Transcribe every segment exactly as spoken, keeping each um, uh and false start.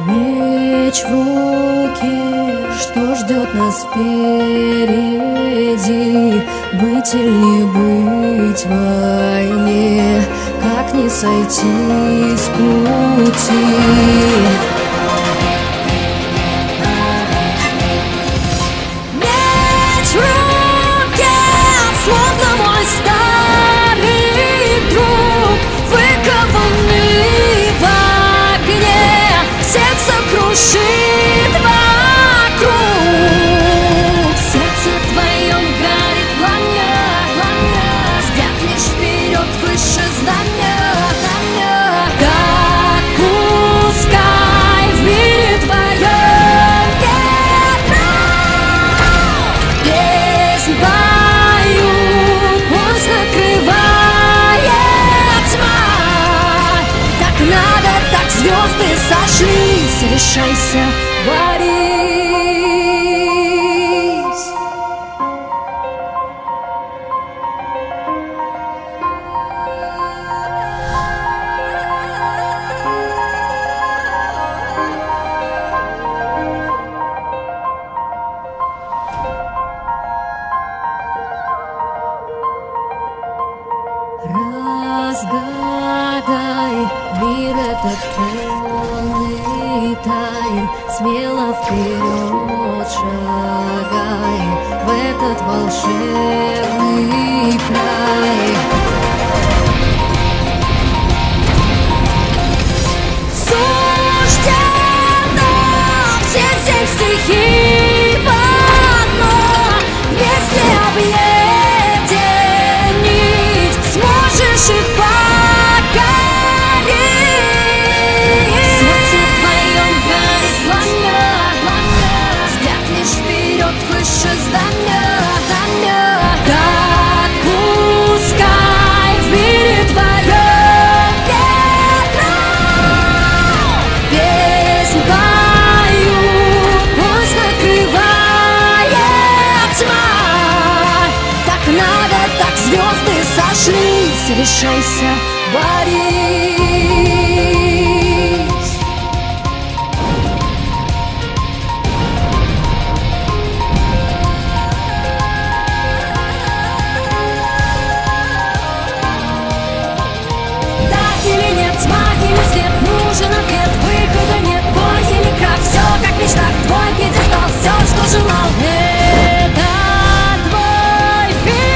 Меч в руки, что ждет нас впереди? Быть или не быть в войне, как не сойти с пути? Меч в руке, словно мой старый друг, выкованный в огне, всех сокрушит вокруг. Сердце твоем горит пламя, пламя, взгляд лишь вперед, выше здания, здания. Так пускай в мире твоем ветра песнь поют, пусть накрывает тьма. Так надо, так звезды сошлись, решайся, борись. Разгадай мир этот полный тайн, смело вперед шагай в этот волшебный край. Суждено все семь стихий в одно, вместе объединить сможешь их покорить. В сердце твоем горит пламя, пламя, взгляд лишь вперед, выше здания, здания. Так пускай в мире твоем ветра песнь поют, пусть накрывает тьма. Так надо, так звезды сошлись, решайся, борись. Да или нет, тьма или свет, нужен ответ, выхода нет, бой или крах, все как в мечтах, твой пьедестал, все, что желал, это твой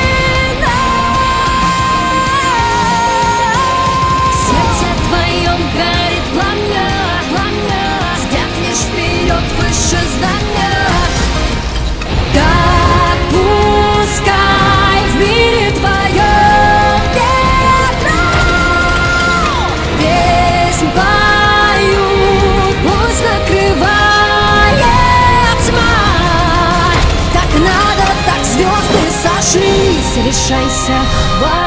финал. В сердце твоем горит пламя, пламя, взгляд лишь вперед, выше здания. Так пускай в мире твоем ветра песнь поют, пусть накрывает тьма. Так надо, так звезды сошлись, решайся, борись.